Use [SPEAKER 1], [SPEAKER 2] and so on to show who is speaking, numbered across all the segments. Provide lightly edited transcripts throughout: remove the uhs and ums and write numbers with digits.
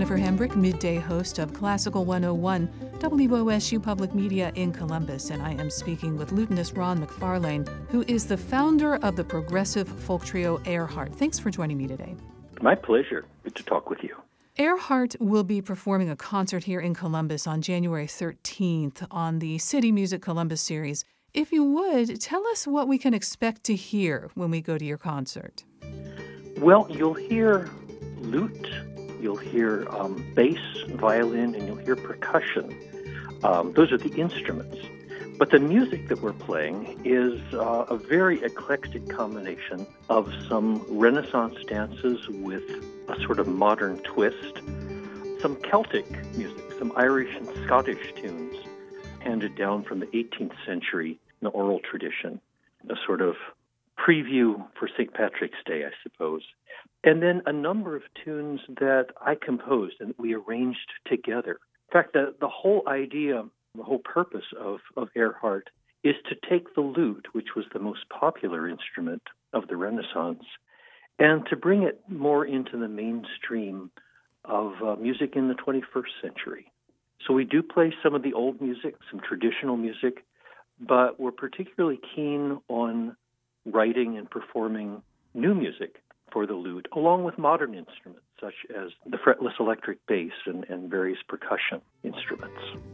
[SPEAKER 1] Jennifer Hembrick, midday host of Classical 101, WOSU Public Media in Columbus, and I am speaking with lutenist Ron McFarlane, who is the founder of the progressive folk trio Earhart. Thanks for joining me today.
[SPEAKER 2] My pleasure. Good to talk with you.
[SPEAKER 1] Earhart will be performing a concert here in Columbus on January 13th on the City Music Columbus series. If you would, tell us what we can expect to hear when we go to your concert.
[SPEAKER 2] Well, you'll hear lute, you'll hear bass, violin, and you'll hear percussion. Those are the instruments. But the music that we're playing is a very eclectic combination of some Renaissance dances with a sort of modern twist, some Celtic music, some Irish and Scottish tunes handed down from the 18th century in the oral tradition, a sort of preview for St. Patrick's Day, I suppose. And then a number of tunes that I composed and that we arranged together. In fact, the whole idea, the whole purpose of Earhart is to take the lute, which was the most popular instrument of the Renaissance, and to bring it more into the mainstream of music in the 21st century. So we do play some of the old music, some traditional music, but we're particularly keen on writing and performing new music for the lute, along with modern instruments such as the fretless electric bass and various percussion instruments.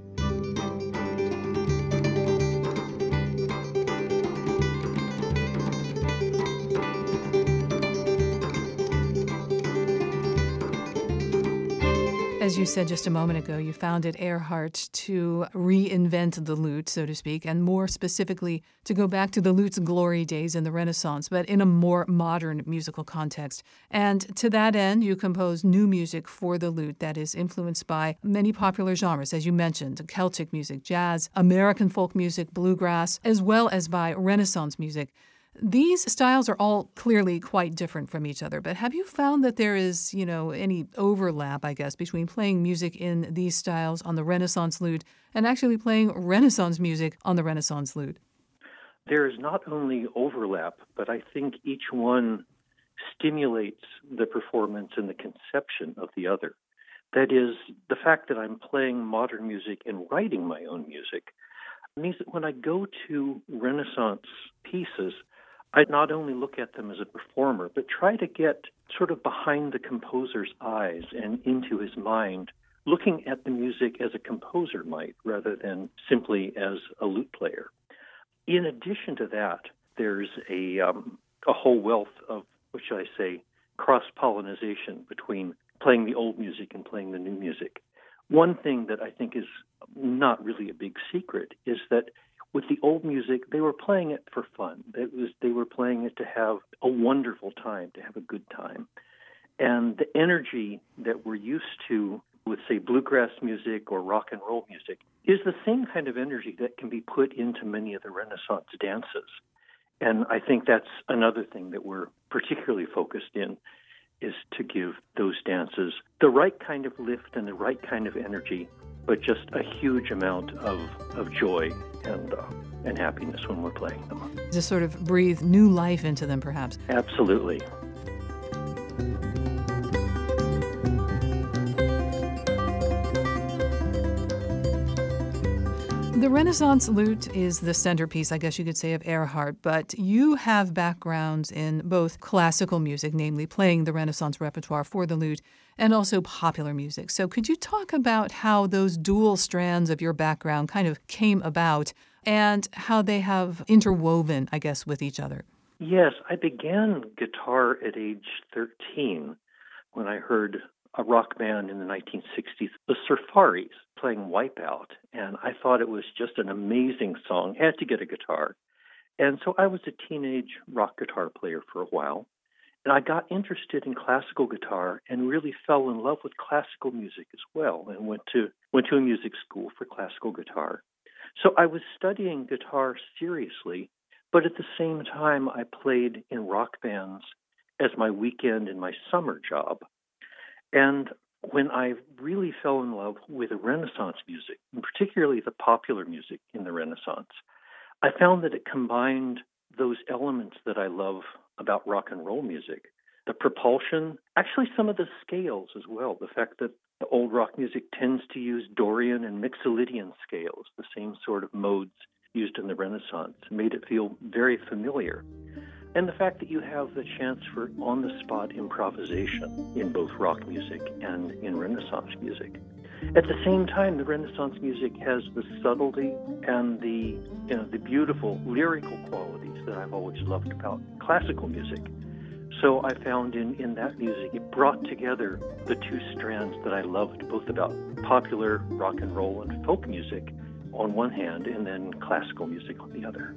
[SPEAKER 1] As you said just a moment ago, you founded Earhart to reinvent the lute, so to speak, and more specifically to go back to the lute's glory days in the Renaissance, but in a more modern musical context. And to that end, you compose new music for the lute that is influenced by many popular genres, as you mentioned, Celtic music, jazz, American folk music, bluegrass, as well as by Renaissance music. These styles are all clearly quite different from each other, but have you found that there is, any overlap, I guess, between playing music in these styles on the Renaissance lute and actually playing Renaissance music on the Renaissance lute?
[SPEAKER 2] There is not only overlap, but I think each one stimulates the performance and the conception of the other. That is, the fact that I'm playing modern music and writing my own music means that when I go to Renaissance pieces, I not only look at them as a performer, but try to get sort of behind the composer's eyes and into his mind, looking at the music as a composer might, rather than simply as a lute player. In addition to that, there's a whole wealth of, what should I say, cross-pollination between playing the old music and playing the new music. One thing that I think is not really a big secret is that with the old music, they were playing it for fun. They were playing it to have a wonderful time, to have a good time. And the energy that we're used to with, say, bluegrass music or rock and roll music is the same kind of energy that can be put into many of the Renaissance dances. And I think that's another thing that we're particularly focused in, is to give those dances the right kind of lift and the right kind of energy, but just a huge amount of joy and happiness when we're playing them.
[SPEAKER 1] Just sort of breathe new life into them, perhaps.
[SPEAKER 2] Absolutely.
[SPEAKER 1] The Renaissance lute is the centerpiece, I guess you could say, of Earhart, but you have backgrounds in both classical music, namely playing the Renaissance repertoire for the lute, and also popular music. So could you talk about how those dual strands of your background kind of came about and how they have interwoven, I guess, with each other?
[SPEAKER 2] Yes, I began guitar at age 13 when I heard a rock band in the 1960s, the Surfaris, playing Wipeout, and I thought it was just an amazing song. I had to get a guitar. And so I was a teenage rock guitar player for a while, and I got interested in classical guitar and really fell in love with classical music as well, and went to a music school for classical guitar. So I was studying guitar seriously, but at the same time I played in rock bands as my weekend and my summer job. And when I really fell in love with the Renaissance music, and particularly the popular music in the Renaissance, I found that it combined those elements that I love about rock and roll music, the propulsion, actually some of the scales as well, the fact that Old rock music tends to use Dorian and Mixolydian scales, the same sort of modes used in the Renaissance, made it feel very familiar. And the fact that you have the chance for on-the-spot improvisation in both rock music and in Renaissance music. At the same time, the Renaissance music has the subtlety and the beautiful lyrical qualities that I've always loved about classical music. So I found in that music, it brought together the two strands that I loved, both about popular rock and roll and folk music on one hand, and then classical music on the other.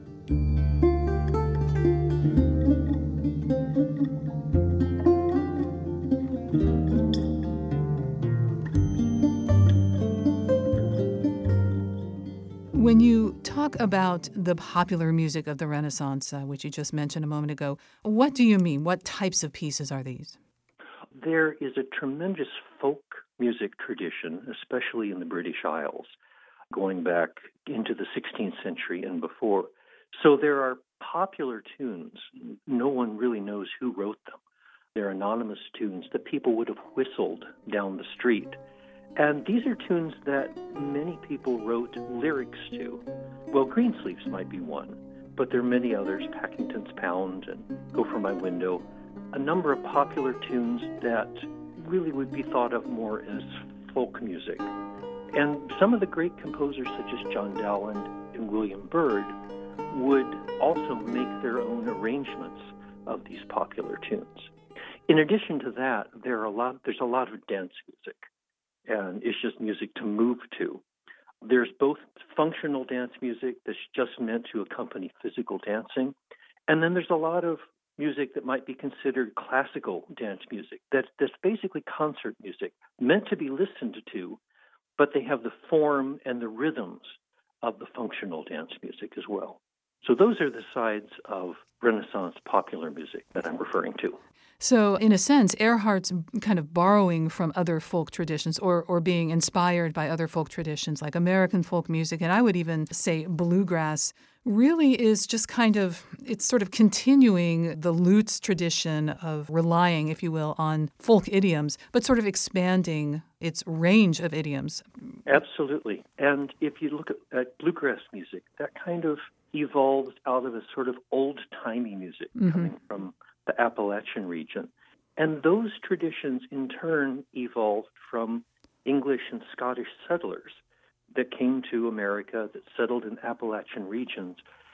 [SPEAKER 1] When you talk about the popular music of the Renaissance, which you just mentioned a moment ago, what do you mean? What types of pieces are these?
[SPEAKER 2] There is a tremendous folk music tradition, especially in the British Isles, going back into the 16th century and before. So there are popular tunes. No one really knows who wrote them. They're anonymous tunes that people would have whistled down the street. And these are tunes that many people wrote lyrics to. Well, Greensleeves might be one, but there are many others, Packington's Pound and Go From My Window, a number of popular tunes that really would be thought of more as folk music. And some of the great composers such as John Dowland and William Byrd would also make their own arrangements of these popular tunes. In addition to that, there's a lot of dance music, and it's just music to move to. There's both functional dance music that's just meant to accompany physical dancing, and then there's a lot of music that might be considered classical dance music. That's basically concert music, meant to be listened to, but they have the form and the rhythms of the functional dance music as well. So those are the sides of Renaissance popular music that I'm referring to.
[SPEAKER 1] So in a sense, Earhart's kind of borrowing from other folk traditions or being inspired by other folk traditions like American folk music, and I would even say bluegrass, really is just it's sort of continuing the lutes tradition of relying, if you will, on folk idioms, but sort of expanding its range of idioms.
[SPEAKER 2] Absolutely. And if you look at bluegrass music, that kind of evolves out of a sort of old-timey music coming from the Appalachian region. And those traditions, in turn, evolved from English and Scottish settlers that came to America, that settled in Appalachian regions.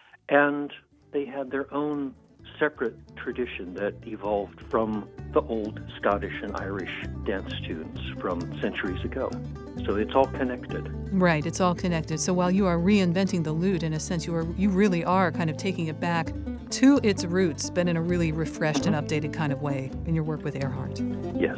[SPEAKER 2] And they had their own separate tradition that evolved from the old Scottish and Irish dance tunes from centuries ago. So it's all connected.
[SPEAKER 1] Right, it's all connected. So while you are reinventing the lute, in a sense, you really are kind of taking it back to its roots, but in a really refreshed and updated kind of way in your work with Earhart.
[SPEAKER 2] Yes.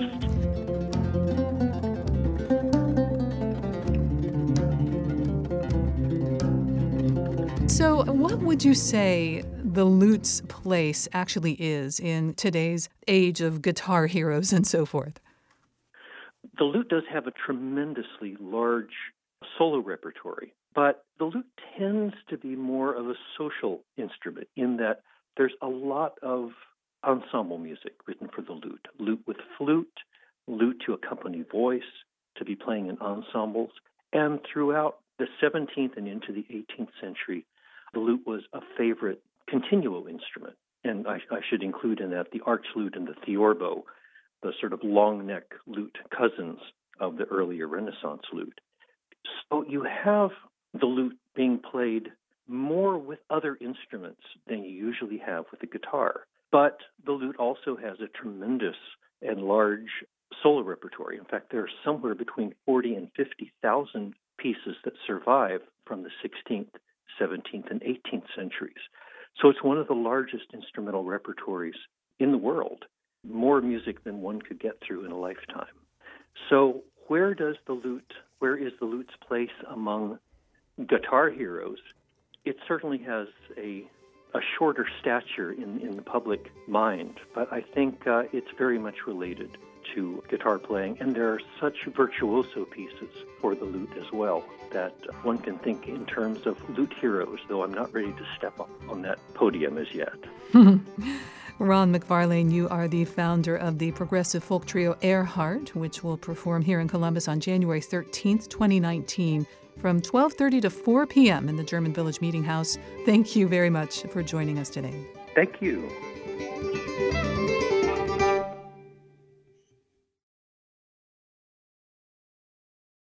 [SPEAKER 1] So what would you say the lute's place actually is in today's age of guitar heroes and so forth?
[SPEAKER 2] The lute does have a tremendously large solo repertory, but the lute tends to be more of a social instrument in that there's a lot of ensemble music written for the lute. Lute with flute, lute to accompany voice, to be playing in ensembles. And throughout the 17th and into the 18th century, the lute was a favorite continuo instrument. And I should include in that the arch lute and the theorbo, the sort of long neck lute cousins of the earlier Renaissance lute. So you have the lute being played more with other instruments than you usually have with the guitar. But the lute also has a tremendous and large solo repertory. In fact, there are somewhere between 40 and 50,000 pieces that survive from the 16th, 17th, and 18th centuries. So it's one of the largest instrumental repertories in the world, more music than one could get through in a lifetime. So where is the lute's place among guitar heroes? It certainly has a shorter stature in the public mind, but I think it's very much related to guitar playing, and there are such virtuoso pieces for the lute as well that one can think in terms of lute heroes, though I'm not ready to step up on that podium as yet.
[SPEAKER 1] Ron McFarlane, you are the founder of the progressive folk trio Earhart, which will perform here in Columbus on January 13th, 2019, from 12:30 to 4 p.m. in the German Village Meeting House. Thank you very much for joining us today.
[SPEAKER 2] Thank you.